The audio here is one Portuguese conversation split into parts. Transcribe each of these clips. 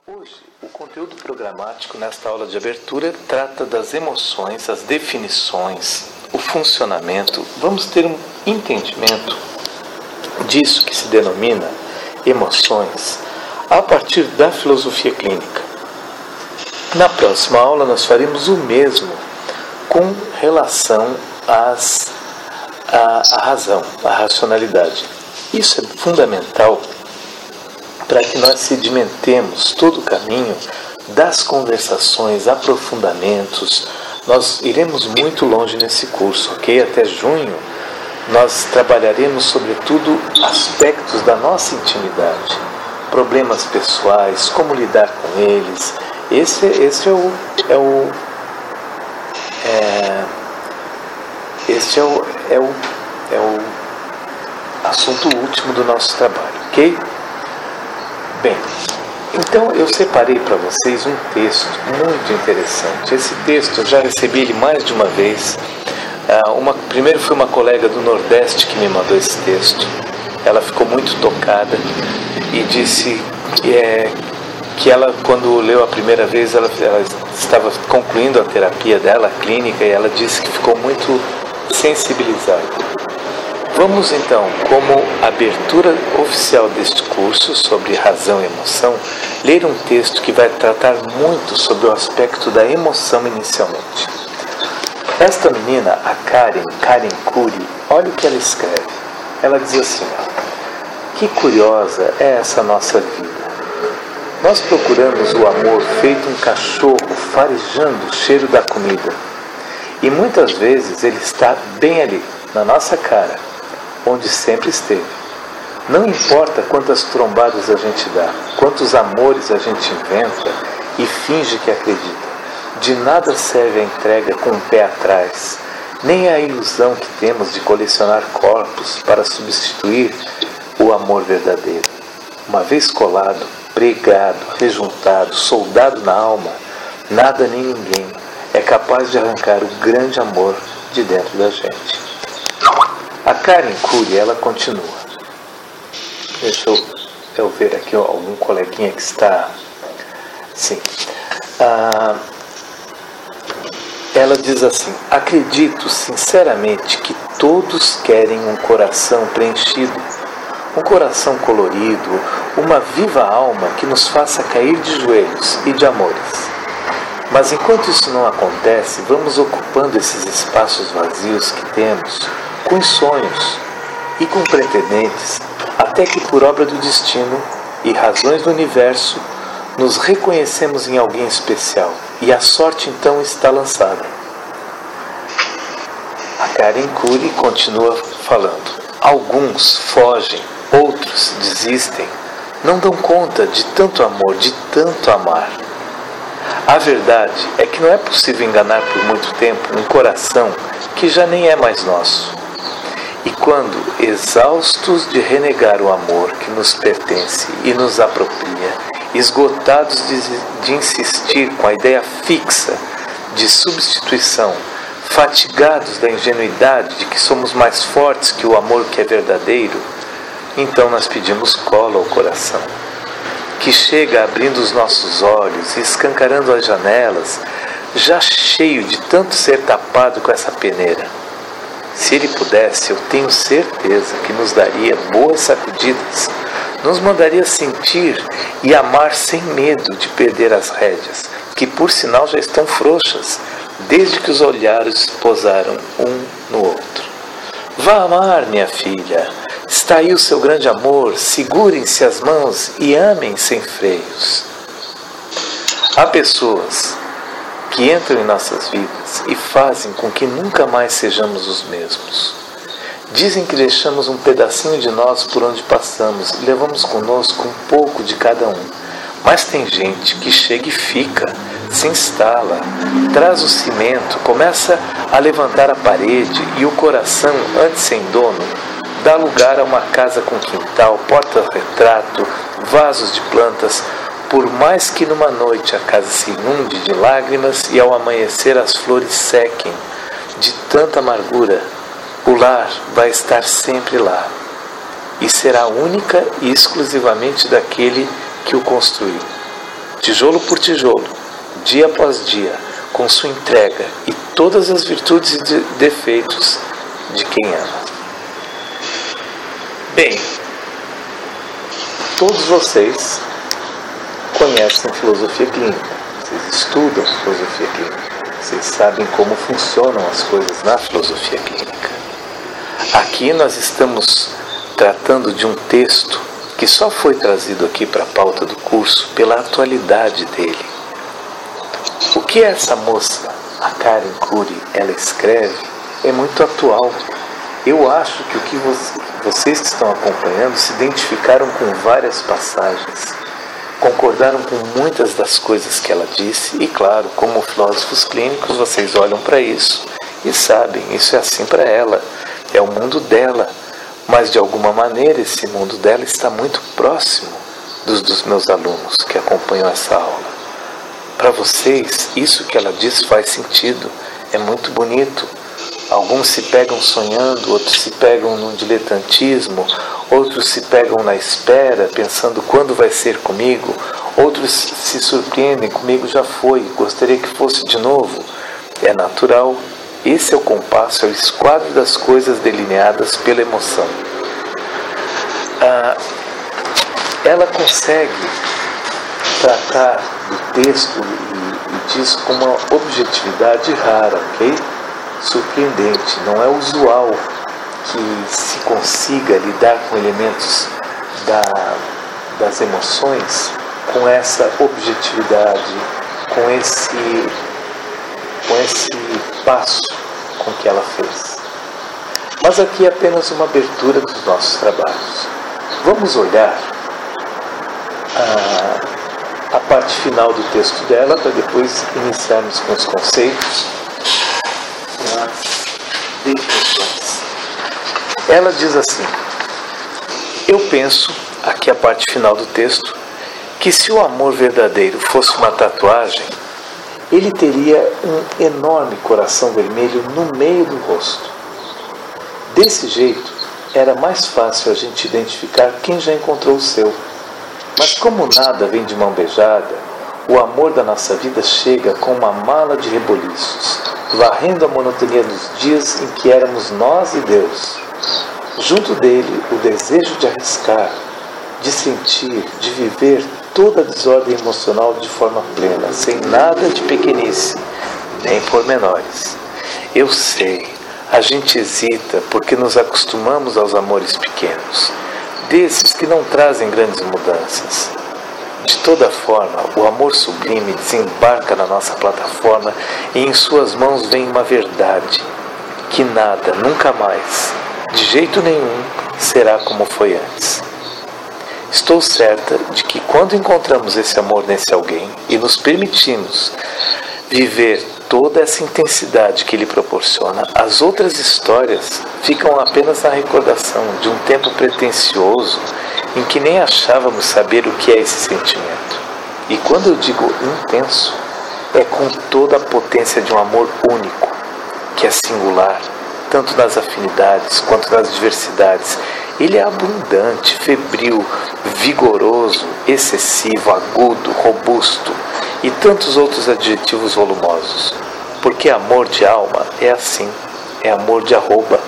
Hoje, o conteúdo programático nesta aula de abertura trata das emoções, as definições, o funcionamento. Vamos ter um entendimento disso que se denomina emoções a partir da filosofia clínica. Na próxima aula nós faremos o mesmo com relação à razão, à racionalidade. Isso é fundamental para que nós sedimentemos todo o caminho das conversações, aprofundamentos. Nós iremos muito longe nesse curso, ok? Até junho nós trabalharemos sobretudo aspectos da nossa intimidade, problemas pessoais, como lidar com eles. Esse é o assunto último do nosso trabalho, ok? Bem, então eu separei para vocês um texto muito interessante. Esse texto eu já recebi ele mais de uma vez. Primeiro foi uma colega do Nordeste que me mandou esse texto. Ela ficou muito tocada e disse que ela, quando leu a primeira vez, ela estava concluindo a terapia dela, a clínica, e ela disse que ficou muito sensibilizada. Vamos então, como abertura oficial deste curso sobre razão e emoção, ler um texto que vai tratar muito sobre o aspecto da emoção inicialmente. Esta menina, a Karen Curry, olha o que ela escreve. Ela diz assim: que curiosa é essa nossa vida. Nós procuramos o amor feito um cachorro farejando o cheiro da comida. E muitas vezes ele está bem ali, na nossa cara, onde sempre esteve. Não importa quantas trombadas a gente dá, quantos amores a gente inventa e finge que acredita. De nada serve a entrega com o pé atrás, nem a ilusão que temos de colecionar corpos para substituir o amor verdadeiro. Uma vez colado, pregado, rejuntado, soldado na alma, nada nem ninguém é capaz de arrancar o grande amor de dentro da gente. A Karen Curry, ela continua. Deixa eu ver aqui algum coleguinha que está... Sim. Ela diz assim: acredito sinceramente que todos querem um coração preenchido, um coração colorido, uma viva alma que nos faça cair de joelhos e de amores. Mas enquanto isso não acontece, vamos ocupando esses espaços vazios que temos com sonhos e com pretendentes, até que por obra do destino e razões do universo, nos reconhecemos em alguém especial, e a sorte então está lançada. A Karen Curry continua falando: alguns fogem, outros desistem, não dão conta de tanto amor, de tanto amar. A verdade é que não é possível enganar por muito tempo um coração que já nem é mais nosso. E quando, exaustos de renegar o amor que nos pertence e nos apropria, esgotados de insistir com a ideia fixa de substituição, fatigados da ingenuidade de que somos mais fortes que o amor que é verdadeiro, então nós pedimos cola ao coração, que chega abrindo os nossos olhos e escancarando as janelas, já cheio de tanto ser tapado com essa peneira. Se ele pudesse, eu tenho certeza que nos daria boas sacudidas, nos mandaria sentir e amar sem medo de perder as rédeas, que por sinal já estão frouxas, desde que os olhares pousaram um no outro. Vá amar, minha filha, está aí o seu grande amor, segurem-se as mãos e amem sem freios. Há pessoas que entram em nossas vidas e fazem com que nunca mais sejamos os mesmos. Dizem que deixamos um pedacinho de nós por onde passamos e levamos conosco um pouco de cada um. Mas tem gente que chega e fica, se instala, traz o cimento, começa a levantar a parede e o coração, antes sem dono, dá lugar a uma casa com quintal, porta-retrato, vasos de plantas. Por mais que numa noite a casa se inunde de lágrimas e ao amanhecer as flores sequem de tanta amargura, o lar vai estar sempre lá e será única e exclusivamente daquele que o construiu. tijolo por tijolo, dia após dia, com sua entrega e todas as virtudes e defeitos de quem ama. Bem, todos vocês conhecem filosofia clínica, vocês estudam filosofia clínica, vocês sabem como funcionam as coisas na filosofia clínica. Aqui nós estamos tratando de um texto que só foi trazido aqui para a pauta do curso pela atualidade dele. O que essa moça, a Karen Curry, ela escreve é muito atual. Eu acho que o que vocês que estão acompanhando se identificaram com várias passagens, concordaram com muitas das coisas que ela disse e, claro, como filósofos clínicos, vocês olham para isso e sabem, isso é assim para ela, é o mundo dela, mas de alguma maneira esse mundo dela está muito próximo dos meus alunos que acompanham essa aula. Para vocês, isso que ela diz faz sentido, é muito bonito. Alguns se pegam sonhando, outros se pegam num diletantismo, outros se pegam na espera, pensando quando vai ser comigo, outros se surpreendem, comigo já foi, gostaria que fosse de novo. É natural, esse é o compasso, é o esquadro das coisas delineadas pela emoção. Ela consegue tratar do texto e disso com uma objetividade rara, ok? Surpreendente, não é usual que se consiga lidar com elementos das emoções com essa objetividade, com esse passo com que ela fez. Mas aqui é apenas uma abertura dos nossos trabalhos. Vamos olhar a parte final do texto dela para depois iniciarmos com os conceitos e as definições. Ela diz assim: eu penso, aqui a parte final do texto, que se o amor verdadeiro fosse uma tatuagem, ele teria um enorme coração vermelho no meio do rosto. Desse jeito, era mais fácil a gente identificar quem já encontrou o seu. Mas como nada vem de mão beijada, o amor da nossa vida chega com uma mala de reboliços, varrendo a monotonia dos dias em que éramos nós e Deus. Junto dele, o desejo de arriscar, de sentir, de viver toda a desordem emocional de forma plena, sem nada de pequenice, nem pormenores. Eu sei, a gente hesita porque nos acostumamos aos amores pequenos, desses que não trazem grandes mudanças. De toda forma, o amor sublime desembarca na nossa plataforma e em suas mãos vem uma verdade, que nada, nunca mais, de jeito nenhum, será como foi antes. Estou certa de que quando encontramos esse amor nesse alguém e nos permitimos viver toda essa intensidade que ele proporciona, as outras histórias ficam apenas na recordação de um tempo pretensioso em que nem achávamos saber o que é esse sentimento. E quando eu digo intenso, é com toda a potência de um amor único, que é singular, tanto nas afinidades quanto nas diversidades. Ele é abundante, febril, vigoroso, excessivo, agudo, robusto e tantos outros adjetivos volumosos. Porque amor de alma é assim, é amor de arroba.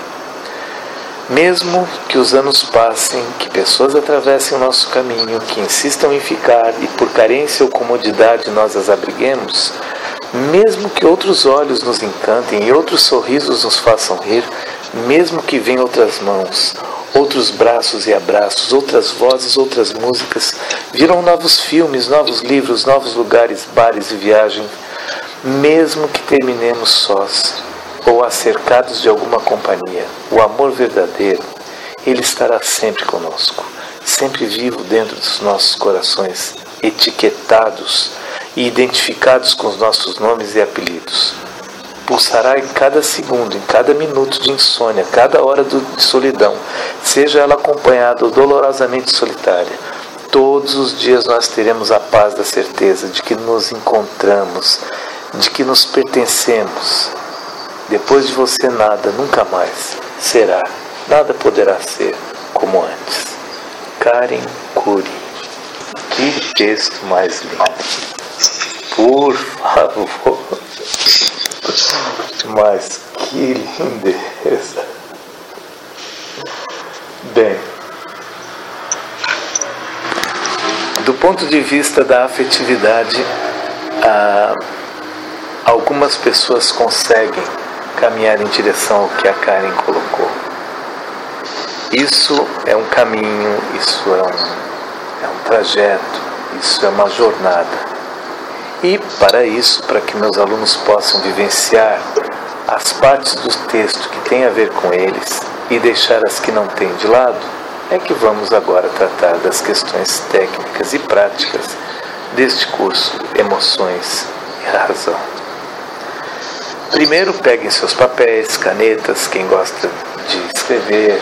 Mesmo que os anos passem, que pessoas atravessem o nosso caminho, que insistam em ficar e por carência ou comodidade nós as abriguemos, mesmo que outros olhos nos encantem e outros sorrisos nos façam rir, mesmo que venham outras mãos, outros braços e abraços, outras vozes, outras músicas, virão novos filmes, novos livros, novos lugares, bares e viagens, mesmo que terminemos sós ou acercados de alguma companhia, o amor verdadeiro, ele estará sempre conosco, sempre vivo dentro dos nossos corações, etiquetados e identificados com os nossos nomes e apelidos. Pulsará em cada segundo, em cada minuto de insônia, cada hora de solidão, seja ela acompanhada ou dolorosamente solitária. Todos os dias nós teremos a paz da certeza de que nos encontramos, de que nos pertencemos. Depois de você nada, nunca mais será, nada poderá ser como antes. Karen Curry. Que texto mais lindo. Por favor. Mas que lindeza. Bem, do ponto de vista da afetividade, algumas pessoas conseguem caminhar em direção ao que a Karen colocou. Isso é um caminho, isso é um trajeto, isso é uma jornada. E para isso, para que meus alunos possam vivenciar as partes do texto que têm a ver com eles e deixar as que não têm de lado, é que vamos agora tratar das questões técnicas e práticas deste curso Emoções e Razão. Primeiro, peguem seus papéis, canetas, quem gosta de escrever.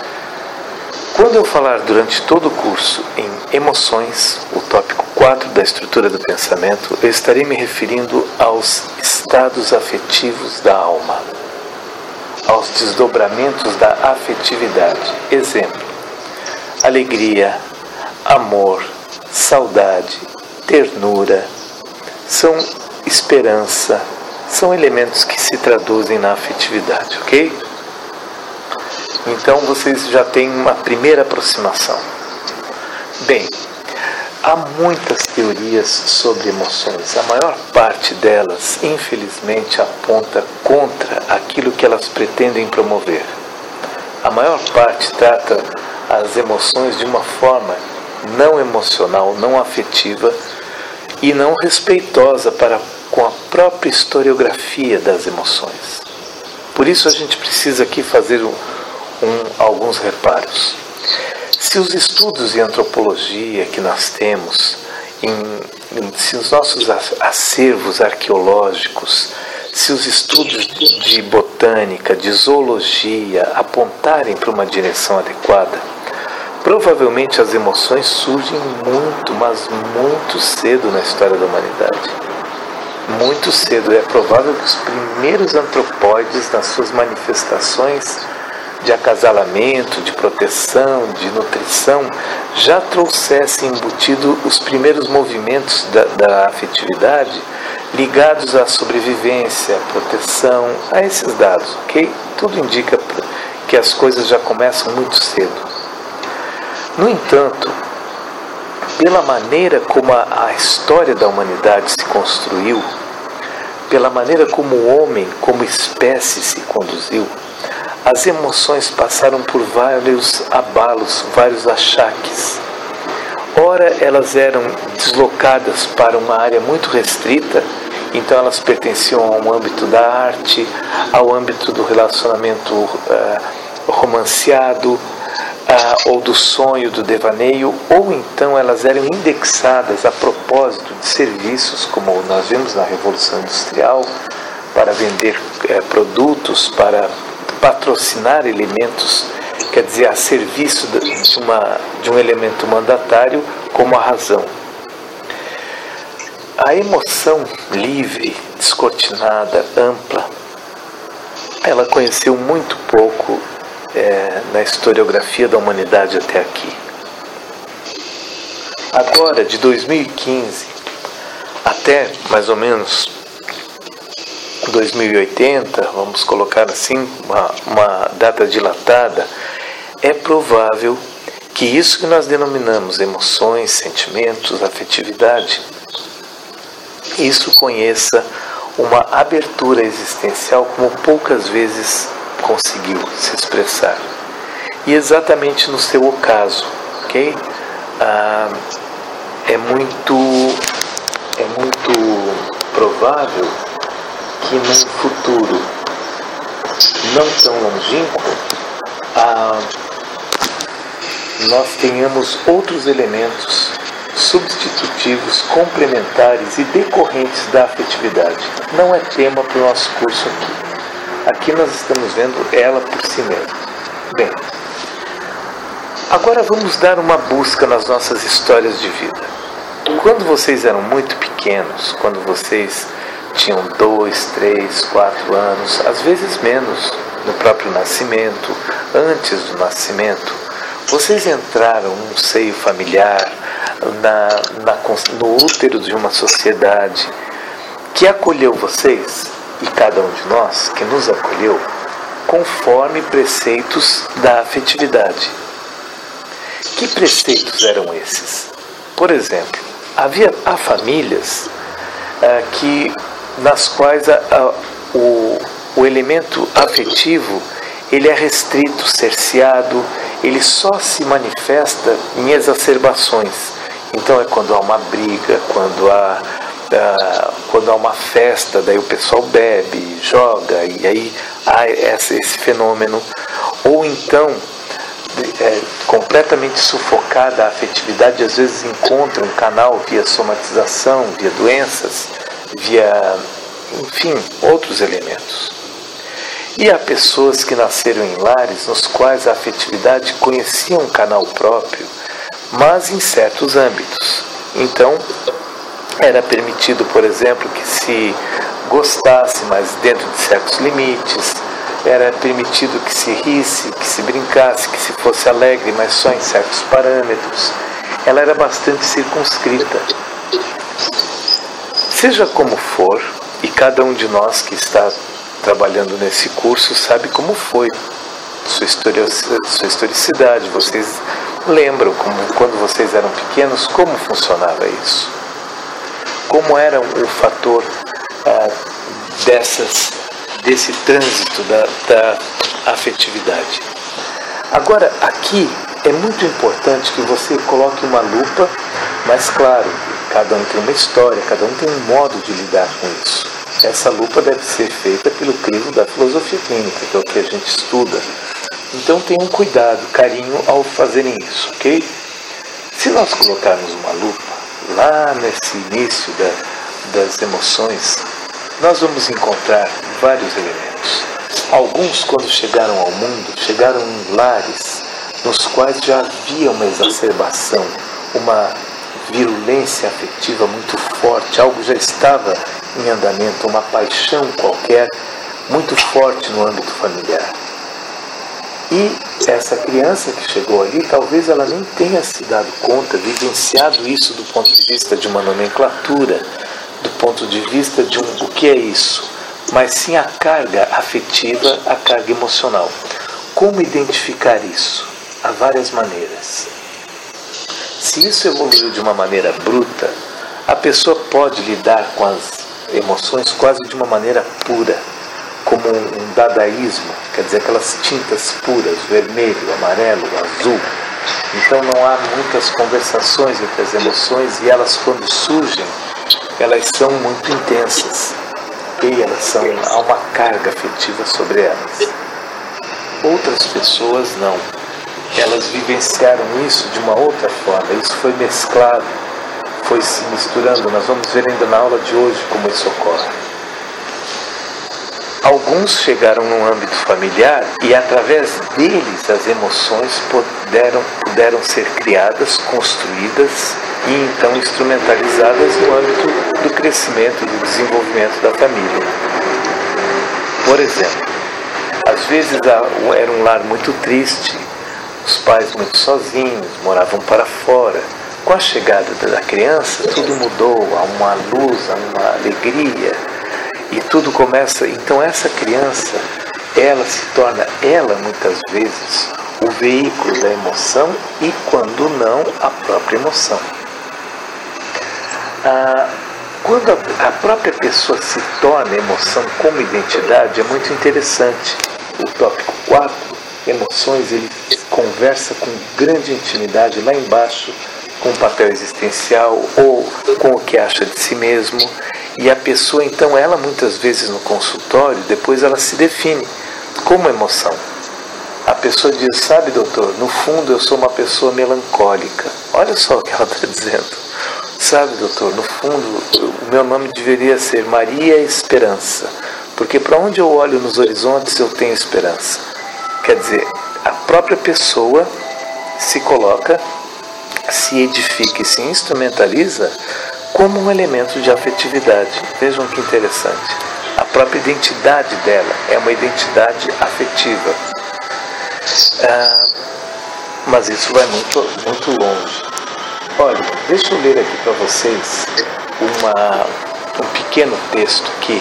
Quando eu falar durante todo o curso em emoções, o tópico 4 da estrutura do pensamento, eu estarei me referindo aos estados afetivos da alma, aos desdobramentos da afetividade. Exemplo: alegria, amor, saudade, ternura, são esperança, são elementos que se traduzem na afetividade, ok? Então vocês já têm uma primeira aproximação. Bem, há muitas teorias sobre emoções. A maior parte delas, infelizmente, aponta contra aquilo que elas pretendem promover. A maior parte trata as emoções de uma forma não emocional, não afetiva e não respeitosa com a própria historiografia das emoções. Por isso a gente precisa aqui fazer alguns reparos. Se os estudos de antropologia que nós temos, se os nossos acervos arqueológicos, se os estudos de botânica, de zoologia apontarem para uma direção adequada, provavelmente as emoções surgem muito, mas muito cedo na história da humanidade. Muito cedo. É provável que os primeiros antropóides, nas suas manifestações de acasalamento, de proteção, de nutrição, já trouxessem embutido os primeiros movimentos da afetividade ligados à sobrevivência, à proteção, a esses dados, ok? Tudo indica que as coisas já começam muito cedo. No entanto, pela maneira como a história da humanidade se construiu, pela maneira como o homem, como espécie, se conduziu, as emoções passaram por vários abalos, vários achaques. Ora, elas eram deslocadas para uma área muito restrita, então elas pertenciam a um âmbito da arte, ao âmbito do relacionamento romanceado, ou do sonho, do devaneio, ou então elas eram indexadas a propósito de serviços, como nós vimos na Revolução Industrial, para vender produtos, para patrocinar elementos, quer dizer, a serviço de um elemento mandatário, como a razão. A emoção livre, descortinada, ampla, ela conheceu muito pouco na historiografia da humanidade até aqui. Agora, de 2015 até mais ou menos 2080, vamos colocar assim, uma data dilatada, é provável que isso que nós denominamos emoções, sentimentos, afetividade, isso conheça uma abertura existencial como poucas vezes conseguiu se expressar. E exatamente no seu ocaso, ok? É muito provável que no futuro não tão longínquo nós tenhamos outros elementos substitutivos, complementares e decorrentes da afetividade. Não é tema para o nosso curso aqui. Aqui nós estamos vendo ela por si mesma. Bem, agora vamos dar uma busca nas nossas histórias de vida. Quando vocês eram muito pequenos, quando vocês tinham 2, 3, 4 anos, às vezes menos, no próprio nascimento, antes do nascimento, vocês entraram num seio familiar, no útero de uma sociedade que acolheu vocês e cada um de nós que nos acolheu conforme preceitos da afetividade. Que preceitos eram esses? Por exemplo, há famílias nas quais o elemento afetivo ele é restrito, cerceado, ele só se manifesta em exacerbações. Então é quando há uma briga, quando há uma festa, daí o pessoal bebe, joga, e aí há esse fenômeno. Ou então, completamente sufocada a afetividade, às vezes encontra um canal via somatização, via doenças, enfim, outros elementos. E há pessoas que nasceram em lares nos quais a afetividade conhecia um canal próprio, mas em certos âmbitos. Então, era permitido, por exemplo, que se gostasse, mas dentro de certos limites. Era permitido que se risse, que se brincasse, que se fosse alegre, mas só em certos parâmetros. Ela era bastante circunscrita. Seja como for, e cada um de nós que está trabalhando nesse curso sabe como foi sua historicidade. Vocês lembram quando vocês eram pequenos, como funcionava isso? Como era o fator desse trânsito da afetividade? Agora, aqui é muito importante que você coloque uma lupa, mas claro, cada um tem uma história, cada um tem um modo de lidar com isso. Essa lupa deve ser feita pelo crivo da filosofia clínica, que é o que a gente estuda. Então tenham cuidado, carinho ao fazerem isso, ok? Se nós colocarmos uma lupa lá nesse início das emoções, nós vamos encontrar vários elementos. Alguns, quando chegaram ao mundo, chegaram em lares nos quais já havia uma exacerbação, uma virulência afetiva muito forte, algo já estava em andamento, uma paixão qualquer muito forte no âmbito familiar. E essa criança que chegou ali, talvez ela nem tenha se dado conta, vivenciado isso do ponto de vista de uma nomenclatura, do ponto de vista de o que é isso, mas sim a carga afetiva, a carga emocional. Como identificar isso? Há várias maneiras. Se isso evoluiu de uma maneira bruta, a pessoa pode lidar com as emoções quase de uma maneira pura, como um dadaísmo, quer dizer, aquelas tintas puras, vermelho, amarelo, azul. Então não há muitas conversações entre as emoções e elas, quando surgem, elas são muito intensas. E há uma carga afetiva sobre elas. Outras pessoas não. Elas vivenciaram isso de uma outra forma. Isso foi mesclado, foi se misturando. Nós vamos ver ainda na aula de hoje como isso ocorre. Alguns chegaram num âmbito familiar e através deles as emoções puderam ser criadas, construídas e então instrumentalizadas no âmbito do crescimento, do desenvolvimento da família. Por exemplo, às vezes era um lar muito triste, os pais muito sozinhos, moravam para fora. Com a chegada da criança, tudo mudou, há uma luz, há uma alegria, e tudo começa. Então essa criança, ela se torna, muitas vezes, o veículo da emoção e, quando não, a própria emoção. Quando a própria pessoa se torna emoção como identidade, é muito interessante. O tópico 4, emoções, ele conversa com grande intimidade lá embaixo, com o papel existencial ou com o que acha de si mesmo. E a pessoa, então, ela muitas vezes no consultório, depois ela se define como emoção. A pessoa diz, sabe, doutor, no fundo eu sou uma pessoa melancólica. Olha só o que ela está dizendo. Sabe, doutor, no fundo o meu nome deveria ser Maria Esperança, porque para onde eu olho nos horizontes eu tenho esperança. Quer dizer, a própria pessoa se coloca, se edifica e se instrumentaliza como um elemento de afetividade. Vejam que interessante. A própria identidade dela é uma identidade afetiva. Mas isso vai muito, muito longe. Olha, deixa eu ler aqui para vocês um pequeno texto aqui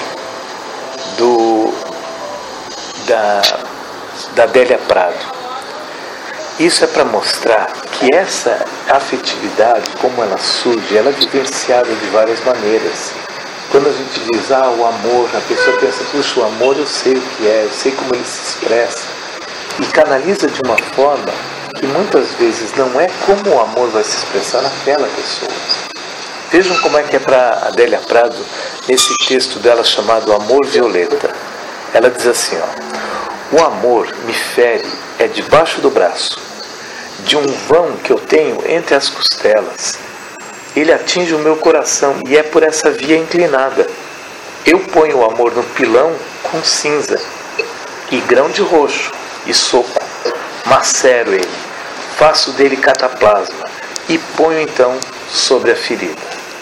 da Adélia Prado. Isso é para mostrar que essa afetividade, como ela surge, ela é vivenciada de várias maneiras. Quando a gente diz, o amor, a pessoa pensa, puxa, o amor eu sei o que é, eu sei como ele se expressa. E canaliza de uma forma que muitas vezes não é como o amor vai se expressar naquela pessoa. Vejam como é que é para Adélia Prado, nesse texto dela chamado Amor Violeta. Ela diz assim, o amor me fere é debaixo do braço, de um vão que eu tenho entre as costelas. Ele atinge o meu coração e é por essa via inclinada. Eu ponho o amor no pilão com cinza e grão de roxo e soco, macero ele, faço dele cataplasma e ponho então sobre a ferida.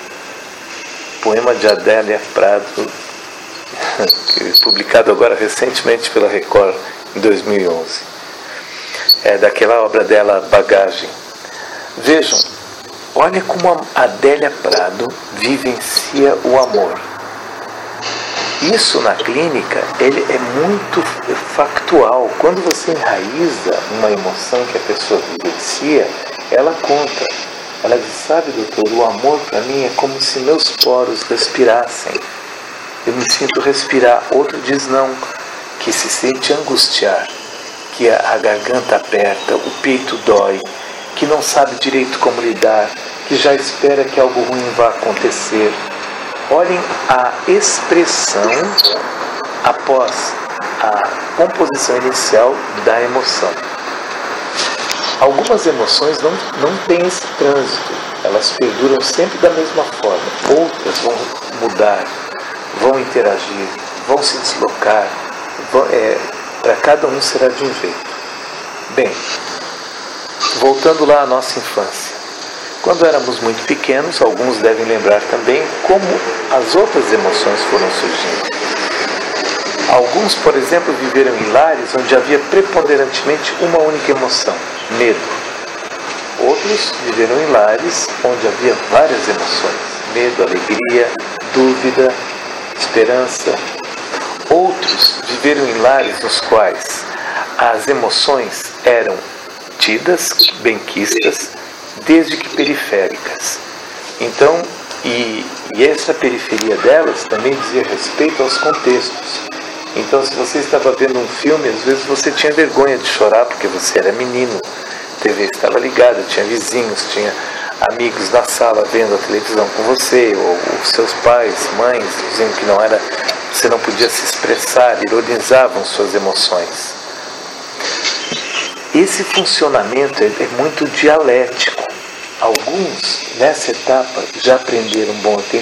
Poema de Adélia Prado, publicado agora recentemente pela Record em 2011. É daquela obra dela, Bagagem. Vejam, olha como a Adélia Prado vivencia o amor. Isso na clínica ele é muito factual. Quando você enraiza uma emoção que a pessoa vivencia, ela conta. Ela diz, sabe, doutor, o amor para mim é como se meus poros respirassem. Eu me sinto respirar. Outro diz não, que se sente angustiar, que a garganta aperta, o peito dói, que não sabe direito como lidar, que já espera que algo ruim vá acontecer. Olhem a expressão após a composição inicial da emoção. Algumas emoções não têm esse trânsito, elas perduram sempre da mesma forma. Outras vão mudar, vão interagir, vão se deslocar, para cada um será de um jeito. Bem, voltando lá à nossa infância. Quando éramos muito pequenos, alguns devem lembrar também como as outras emoções foram surgindo. Alguns, por exemplo, viveram em lares onde havia preponderantemente uma única emoção, medo. Outros viveram em lares onde havia várias emoções, medo, alegria, dúvida, esperança. Outros viveram em lares nos quais as emoções eram tidas, benquistas, desde que periféricas. Então, e essa periferia delas também dizia respeito aos contextos. Então, se você estava vendo um filme, às vezes você tinha vergonha de chorar porque você era menino, a TV estava ligada, tinha vizinhos, tinha amigos na sala vendo a televisão com você, ou seus pais, mães, dizendo que você não podia se expressar, ironizavam suas emoções. Esse funcionamento é muito dialético. Alguns, nessa etapa, já aprenderam,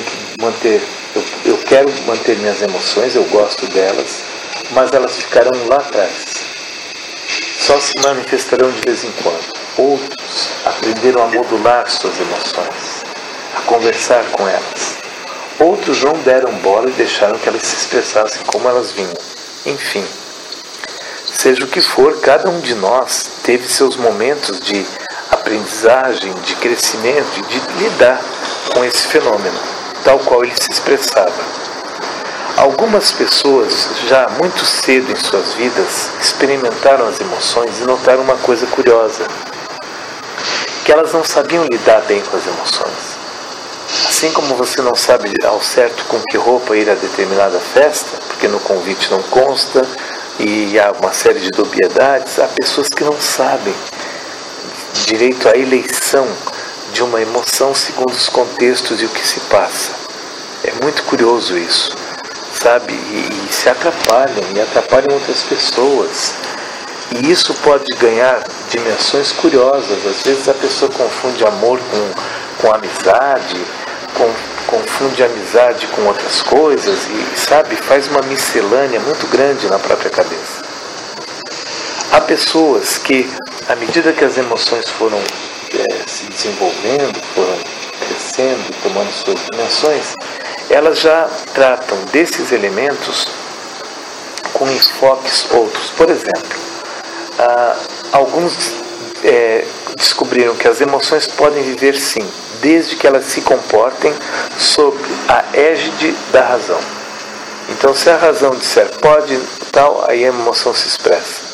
eu quero manter minhas emoções, eu gosto delas, mas elas ficarão lá atrás. Só se manifestarão de vez em quando. Outros aprenderam a modular suas emoções, a conversar com elas. Outros não deram bola e deixaram que elas se expressassem como elas vinham. Enfim, seja o que for, cada um de nós teve seus momentos de aprendizagem, de crescimento e de lidar com esse fenômeno, tal qual ele se expressava. Algumas pessoas, já muito cedo em suas vidas, experimentaram as emoções e notaram uma coisa curiosa, que elas não sabiam lidar bem com as emoções. Assim como você não sabe ao certo com que roupa ir a determinada festa, porque no convite não consta, e há uma série de dubiedades, há pessoas que não sabem direito à eleição de uma emoção segundo os contextos e o que se passa. É muito curioso isso, sabe? E se atrapalham, e atrapalham outras pessoas. E isso pode ganhar dimensões curiosas. Às vezes a pessoa confunde amor com amizade, confunde amizade com outras coisas e, sabe, faz uma miscelânea muito grande na própria cabeça. Há pessoas que, à medida que as emoções foram se desenvolvendo, foram crescendo, tomando suas dimensões, elas já tratam desses elementos com enfoques outros. Por exemplo, alguns descobriram que as emoções podem viver sim, desde que elas se comportem sob a égide da razão. Então, se a razão disser pode, tal, aí a emoção se expressa.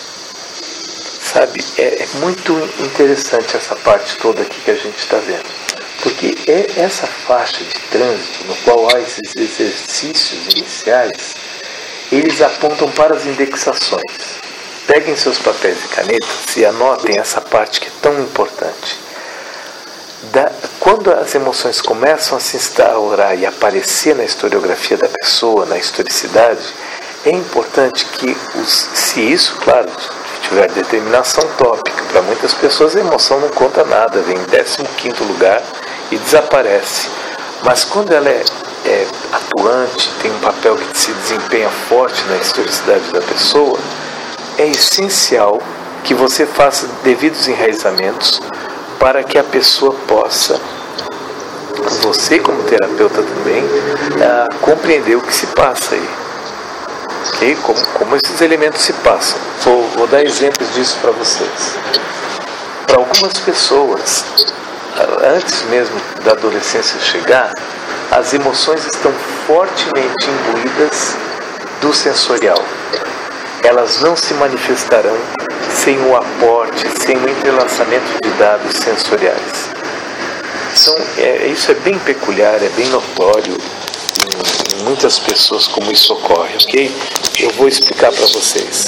Sabe, é muito interessante essa parte toda aqui que a gente está vendo. Porque é essa faixa de trânsito no qual há esses exercícios iniciais, eles apontam para as indexações. Peguem seus papéis e canetas e anotem essa parte que é tão importante. Quando as emoções começam a se instaurar e aparecer na historiografia da pessoa, na historicidade, é importante que, se isso, claro, tiver determinação tópica, para muitas pessoas a emoção não conta nada, vem em 15º lugar e desaparece. Mas quando ela é atuante, tem um papel que se desempenha forte na historicidade da pessoa, é essencial que você faça devidos enraizamentos para que a pessoa possa, você como terapeuta também, compreender o que se passa aí. Okay? Como esses elementos se passam. Vou dar exemplos disso para vocês. Para algumas pessoas, antes mesmo da adolescência chegar, as emoções estão fortemente imbuídas do sensorial. Elas não se manifestarão sem o aporte, sem o entrelaçamento de dados sensoriais. Então, isso é bem peculiar, é bem notório em muitas pessoas como isso ocorre, ok? Eu vou explicar para vocês.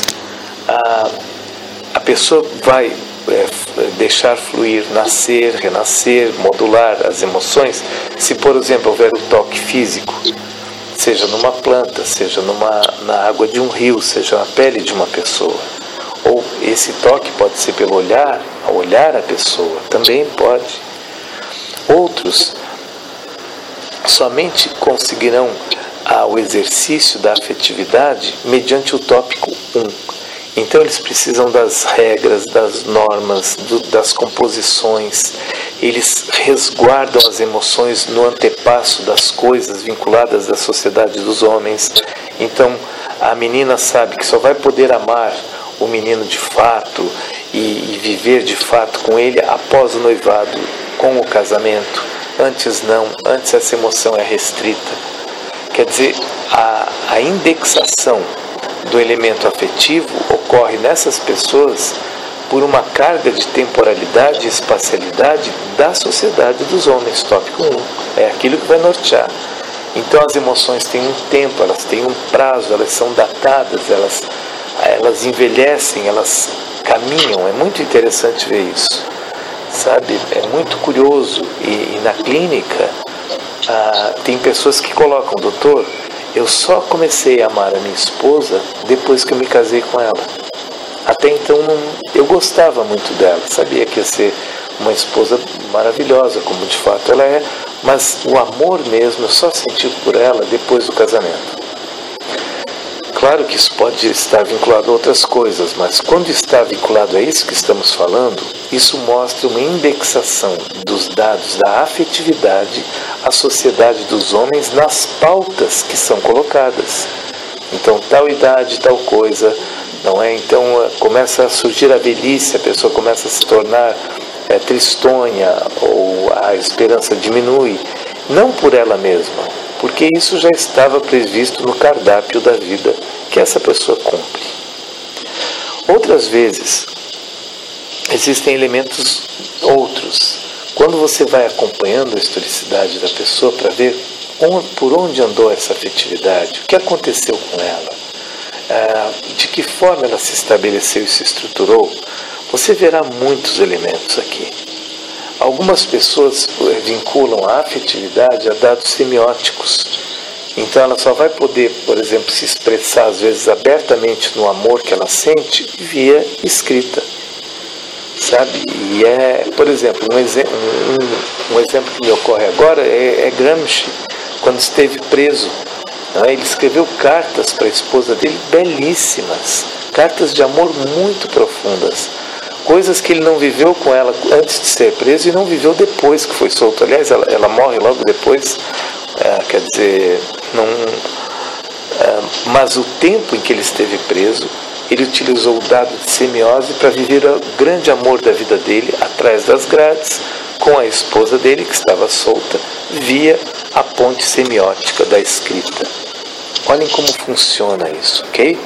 A pessoa vai deixar fluir, nascer, renascer, modular as emoções, se, por exemplo, houver o toque físico, seja numa planta, seja na água de um rio, seja na pele de uma pessoa. Ou esse toque pode ser pelo olhar, ao olhar a pessoa, também pode. Outros somente conseguirão o exercício da afetividade mediante o tópico 1. Então eles precisam das regras, das normas, das composições. Eles resguardam as emoções no antepasso das coisas vinculadas à sociedade dos homens. Então a menina sabe que só vai poder amar o menino de fato e viver de fato com ele após o noivado, com o casamento. Antes não, antes essa emoção é restrita. Quer dizer, a indexação do elemento afetivo ocorre nessas pessoas por uma carga de temporalidade e espacialidade da sociedade dos homens, tópico 1. É aquilo que vai nortear. Então as emoções têm um tempo, elas têm um prazo, elas são datadas, elas envelhecem, elas caminham. É muito interessante ver isso, sabe? É muito curioso. E na clínica tem pessoas que colocam, doutor, eu só comecei a amar a minha esposa depois que eu me casei com ela. Até então eu gostava muito dela, sabia que ia ser uma esposa maravilhosa, como de fato ela é, mas o amor mesmo eu só senti por ela depois do casamento. Claro que isso pode estar vinculado a outras coisas, mas quando está vinculado a isso que estamos falando, isso mostra uma indexação dos dados da afetividade à sociedade dos homens nas pautas que são colocadas. Então, tal idade, tal coisa, não é? Então, começa a surgir a velhice, a pessoa começa a se tornar tristonha, ou a esperança diminui, não por ela mesma, porque isso já estava previsto no cardápio da vida que essa pessoa cumpre. Outras vezes, existem elementos outros. Quando você vai acompanhando a historicidade da pessoa para ver por onde andou essa afetividade, o que aconteceu com ela, de que forma ela se estabeleceu e se estruturou, você verá muitos elementos aqui. Algumas pessoas vinculam a afetividade a dados semióticos. Então ela só vai poder, por exemplo, se expressar às vezes abertamente no amor que ela sente via escrita, sabe? E por exemplo, um exemplo que me ocorre agora é Gramsci, quando esteve preso. Ele escreveu cartas para a esposa dele belíssimas, cartas de amor muito profundas, coisas que ele não viveu com ela antes de ser preso e não viveu depois que foi solto. Aliás, ela morre logo depois, quer dizer, mas o tempo em que ele esteve preso ele utilizou o dado de semiose para viver o grande amor da vida dele atrás das grades, com a esposa dele, que estava solta, via a ponte semiótica da escrita. Olhem como funciona isso, ok?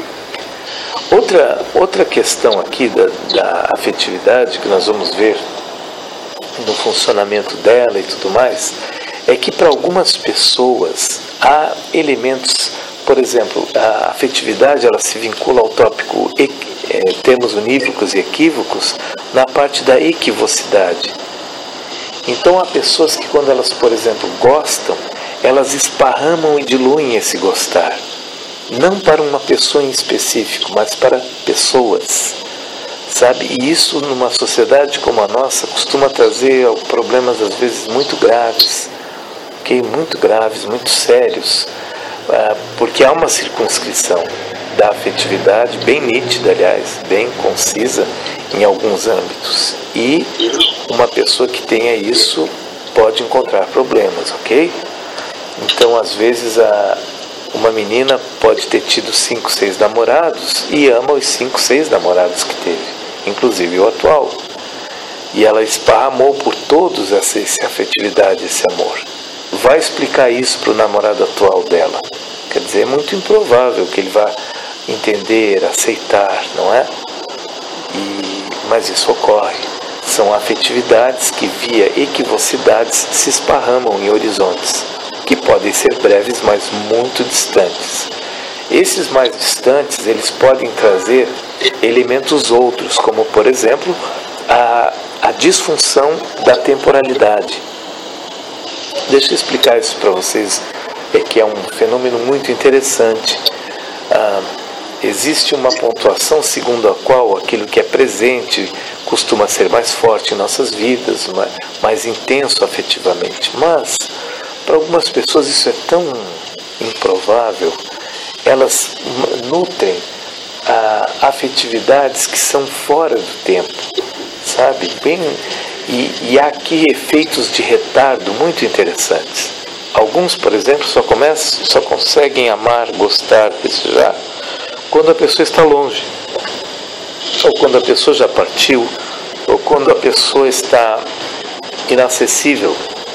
Outra questão aqui da afetividade, que nós vamos ver no funcionamento dela e tudo mais, é que para algumas pessoas há elementos, por exemplo, a afetividade ela se vincula ao tópico termos unívocos e equívocos na parte da equivocidade. Então há pessoas que quando elas, por exemplo, gostam, elas esparramam e diluem esse gostar. Não para uma pessoa em específico, mas para pessoas. Sabe? E isso numa sociedade como a nossa costuma trazer problemas às vezes muito graves. Okay? Muito graves, muito sérios. Porque há uma circunscrição da afetividade, bem nítida, aliás, bem concisa em alguns âmbitos. E uma pessoa que tenha isso pode encontrar problemas, ok? Então, às vezes, uma menina pode ter tido 5, 6 namorados e ama os 5, 6 namorados que teve, inclusive o atual. E ela esparramou por todos essa afetividade, esse amor. Vai explicar isso para o namorado atual dela. Quer dizer, é muito improvável que ele vá entender, aceitar, não é? Mas isso ocorre. São afetividades que, via equivocidades, se esparramam em horizontes, que podem ser breves, mas muito distantes. Esses mais distantes, eles podem trazer elementos outros, como, por exemplo, a disfunção da temporalidade. Deixa eu explicar isso para vocês, que é um fenômeno muito interessante. Existe uma pontuação segundo a qual aquilo que é presente costuma ser mais forte em nossas vidas, mais intenso afetivamente. Mas, para algumas pessoas isso é tão improvável, elas nutrem afetividades que são fora do tempo, sabe? E há aqui efeitos de retardo muito interessantes. Alguns, por exemplo, só conseguem amar, gostar, desejar quando a pessoa está longe, ou quando a pessoa já partiu, ou quando a pessoa está inacessível.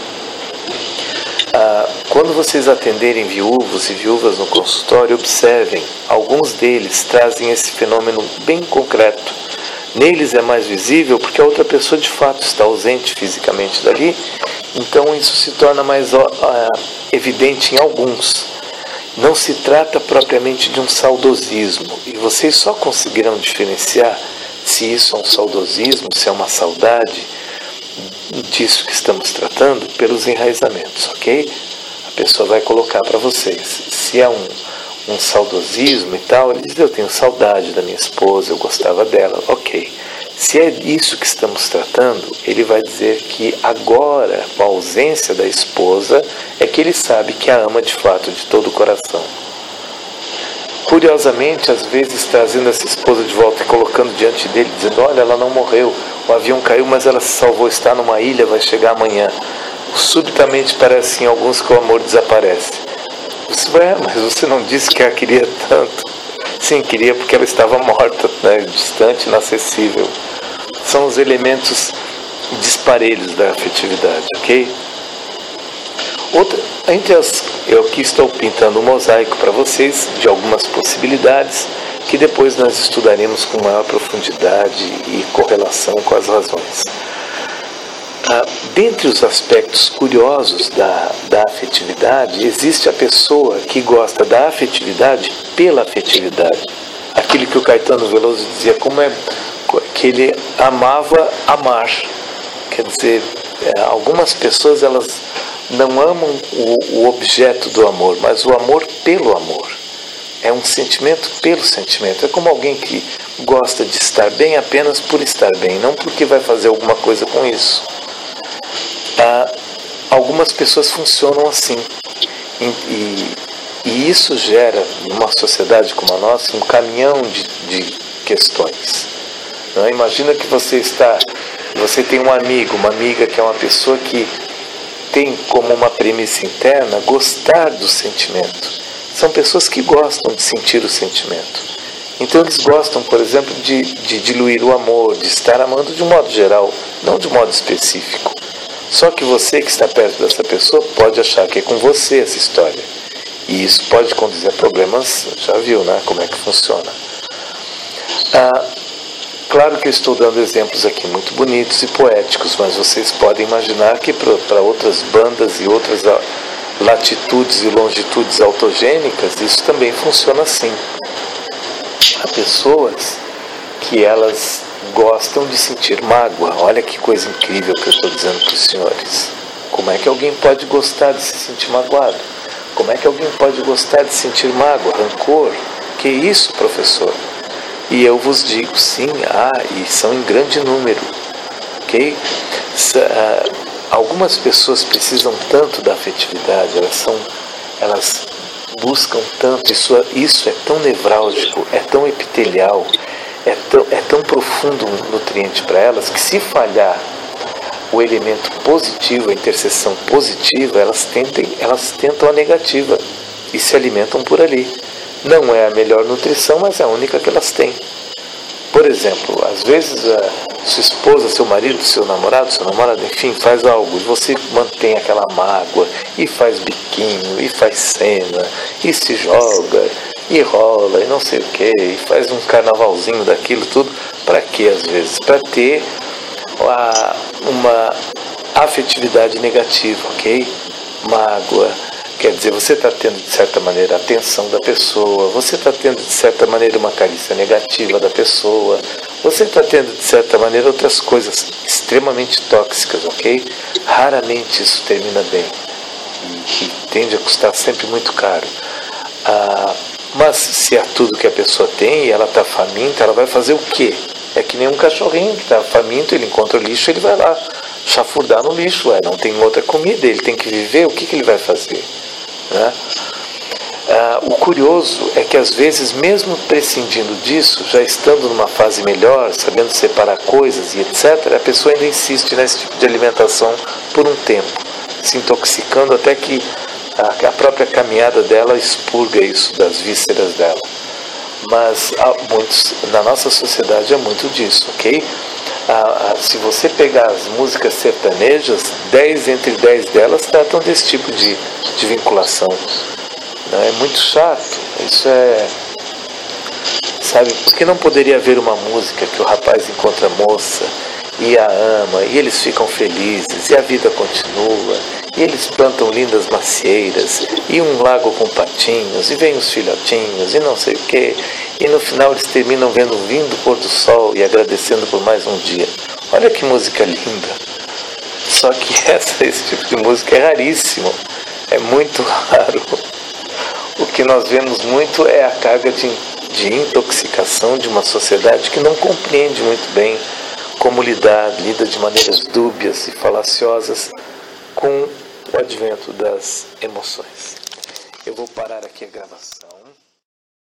Quando vocês atenderem viúvos e viúvas no consultório, observem, alguns deles trazem esse fenômeno bem concreto. Neles é mais visível porque a outra pessoa de fato está ausente fisicamente dali, então isso se torna mais evidente em alguns. Não se trata propriamente de um saudosismo, e vocês só conseguirão diferenciar se isso é um saudosismo, se é uma saudade disso que estamos tratando, pelos enraizamentos, ok? A pessoa vai colocar para vocês. Se é um saudosismo e tal, ele diz: eu tenho saudade da minha esposa, eu gostava dela, ok. Se é isso que estamos tratando, ele vai dizer que agora, com a ausência da esposa, é que ele sabe que a ama de fato de todo o coração. Curiosamente, às vezes trazendo essa esposa de volta e colocando diante dele, dizendo: olha, ela não morreu, o avião caiu, mas ela se salvou, está numa ilha, vai chegar amanhã. Subitamente parece em alguns que o amor desaparece. Você vai: mas você não disse que a queria tanto? Sim, queria porque ela estava morta, né? Distante, inacessível. São os elementos disparelhos da afetividade, ok? Eu aqui estou pintando um mosaico para vocês de algumas possibilidades que depois nós estudaremos com maior profundidade e correlação com as razões. Dentre os aspectos curiosos da afetividade, existe a pessoa que gosta da afetividade pela afetividade. Aquilo que o Caetano Veloso dizia, que ele amava amar. Quer dizer, algumas pessoas elas não amam o objeto do amor, mas o amor pelo amor. É um sentimento pelo sentimento. É como alguém que gosta de estar bem apenas por estar bem, não porque vai fazer alguma coisa com isso. Algumas pessoas funcionam assim. E isso gera, numa sociedade como a nossa, um caminhão de questões. Não? Imagina que você tem um amigo, uma amiga que é uma pessoa que tem como uma premissa interna gostar do sentimento. São pessoas que gostam de sentir o sentimento. Então eles gostam, por exemplo, de diluir o amor, de estar amando de um modo geral, não de um modo específico. Só que você que está perto dessa pessoa pode achar que é com você essa história. E isso pode conduzir a problemas, já viu, né? Como é que funciona. Claro que eu estou dando exemplos aqui muito bonitos e poéticos, mas vocês podem imaginar que para outras bandas e outras latitudes e longitudes autogênicas, isso também funciona assim. Há pessoas que elas gostam de sentir mágoa. Olha que coisa incrível que eu estou dizendo para os senhores. Como é que alguém pode gostar de se sentir magoado? Como é que alguém pode gostar de sentir mágoa, rancor? Que isso, professor? E eu vos digo, sim, e são em grande número, ok? Algumas pessoas precisam tanto da afetividade, elas buscam tanto, isso é tão nevrálgico, é tão epitelial, é tão profundo um nutriente para elas, que se falhar o elemento positivo, a interseção positiva, elas tentam a negativa e se alimentam por ali. Não é a melhor nutrição, mas é a única que elas têm. Por exemplo, às vezes a sua esposa, seu marido, seu namorado, enfim, faz algo e você mantém aquela mágoa e faz biquinho, e faz cena, e se joga, e rola, e não sei o que, e faz um carnavalzinho daquilo tudo. Para quê, às vezes? Para ter uma afetividade negativa, ok? Mágoa. Quer dizer, você está tendo, de certa maneira, a atenção da pessoa, você está tendo, de certa maneira, uma carícia negativa da pessoa, você está tendo, de certa maneira, outras coisas extremamente tóxicas, ok? Raramente isso termina bem e tende a custar sempre muito caro. Mas se é tudo que a pessoa tem e ela está faminta, ela vai fazer o quê? É que nem um cachorrinho que está faminto, ele encontra o lixo, ele vai lá chafurdar no lixo, não tem outra comida, ele tem que viver, o que ele vai fazer? Né? O curioso é que às vezes, mesmo prescindindo disso, já estando numa fase melhor, sabendo separar coisas e etc., a pessoa ainda insiste nesse tipo de alimentação por um tempo, se intoxicando até que a própria caminhada dela expurga isso das vísceras dela. Mas na nossa sociedade é muito disso, ok? Se você pegar as músicas sertanejas, 10 entre 10 delas tratam desse tipo de vinculação. É muito chato. Isso sabe, por que não poderia haver uma música que o rapaz encontra a moça e a ama, e eles ficam felizes, e a vida continua, e eles plantam lindas macieiras, e um lago com patinhos, e vem os filhotinhos, e não sei o quê, e no final eles terminam vendo o lindo pôr do sol e agradecendo por mais um dia. Olha que música linda! Só que esse tipo de música é raríssimo, é muito raro. O que nós vemos muito é a carga de intoxicação de uma sociedade que não compreende muito bem como lida de maneiras dúbias e falaciosas com o advento das emoções. Eu vou parar aqui a gravação.